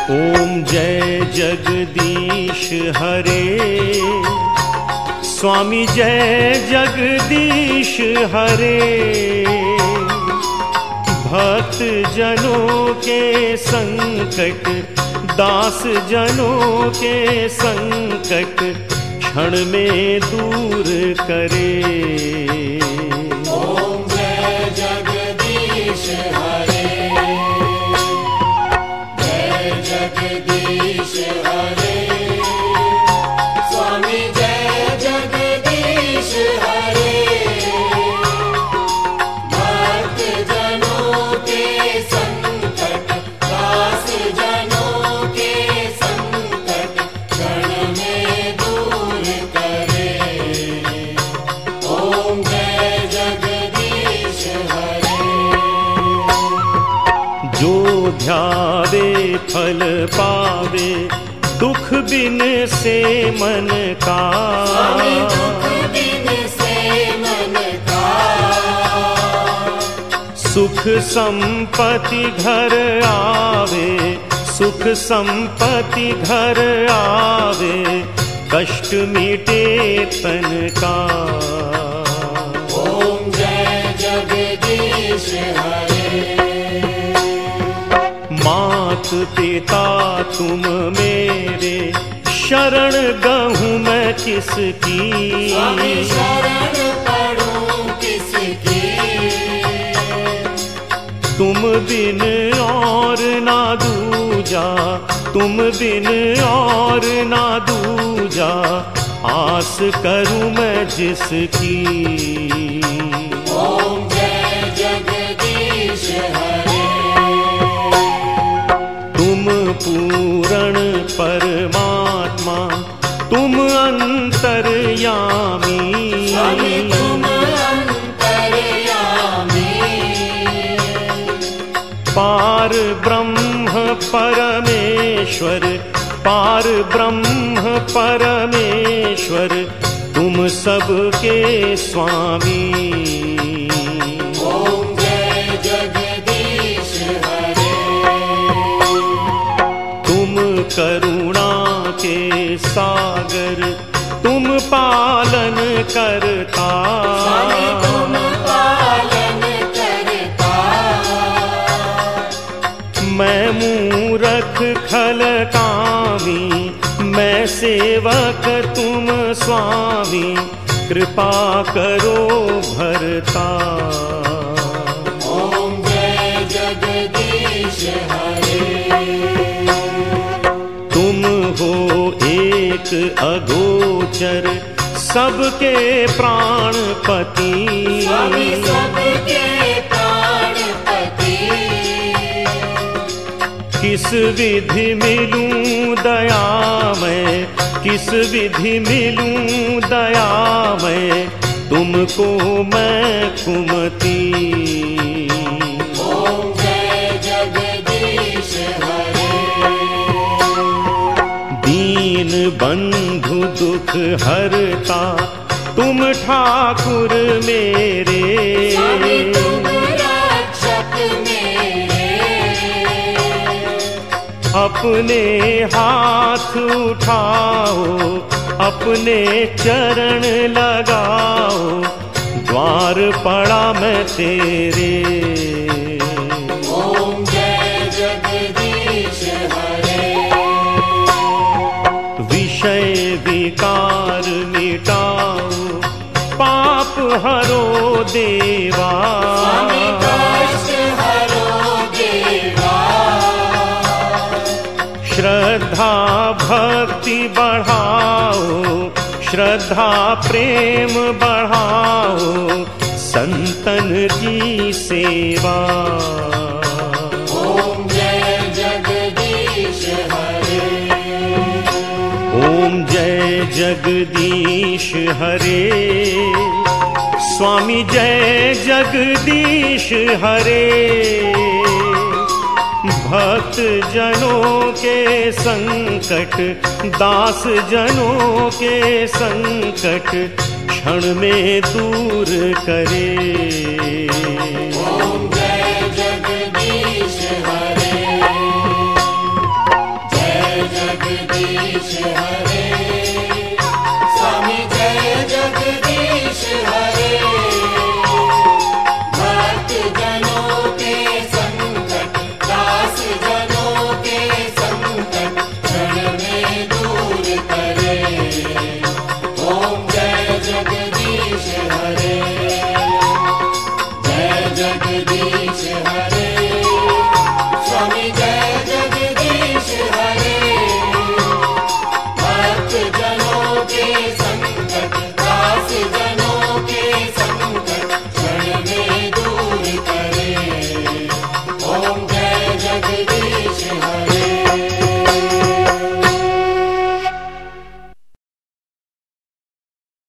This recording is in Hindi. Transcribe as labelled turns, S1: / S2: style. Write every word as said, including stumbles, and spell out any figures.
S1: ओम जय जगदीश हरे, स्वामी जय जगदीश हरे। भक्त जनों के संकट, दास जनों के संकट क्षण में दूर करे।
S2: ओम जय जगदीश हरे, जय जगदीश हरे, स्वामी जय जगदीश हरे। भक्त जनों के संकट, दास जनों के संकट क्षण में दूर करे। ओम जय जगदीश हरे।
S1: जो ध्यावे फल पावे, दुख बिन से मन का।
S2: स्वामी दुख बिन से मन का।
S1: सुख संपत्ति घर आवे, सुख संपत्ति घर आवे, कष्ट मिटे तन का।
S2: ओम जय जगदीश हरे।
S1: मात पिता तुम मेरे, शरण गहूँ मैं किसकी।
S2: स्वामी शरण पढ़ूं किसकी।
S1: तुम बिन और ना दूजा, तुम बिन और ना दूजा, आस करूं मैं जिसकी।
S2: ओम जय जगदीश हरे।
S1: तुम पूर्ण परमात्मा, तुम अंतर्यामी।
S2: स्वामी तुम अंतर्यामी।
S1: पार ब्रह्म परमेश्वर, पार ब्रह्म परमेश्वर, तुम सबके स्वामी।
S2: ओम जय जगदीश हरे।
S1: तुम करुणा के सागर, तुम पालन करता।
S2: स्वामी तुम पालन करता।
S1: मैं मूरख खल कामी, मैं सेवक तुम स्वामी, कृपा करो भरता।
S2: ओम जय जगदीश हरे।
S1: तुम हो एक अगोचर, सबके प्राणपति।
S2: स्वामी सबके प्राणपति।
S1: किस विधि मिलूं दया मैं, किस विधि मिलूं दया मैं, तुमको मैं कुमति।
S2: ओम जय जगदीश हरे।
S1: दीन बंधु दुख हरता, तुम ठाकुर मेरे।
S2: स्वामी तुम रक्षक मेरे।
S1: अपने हाथ उठाओ, अपने चरण लगाओ, द्वार पड़ा मैं तेरे।
S2: ओम जय जगदीश हरे।
S1: विषय विकार मिटाओ, पाप हरो देवा।
S2: स्वामी कष्ट हरो देवा।
S1: श्रद्धा भक्ति बढ़ाओ, श्रद्धा प्रेम बढ़ाओ, संतन की सेवा।
S2: ओम जय जगदीश हरे।
S1: ओम जय जगदीश हरे, स्वामी जय जगदीश हरे। भक्त जनों के संकट, दास जनों के संकट क्षण में दूर करे।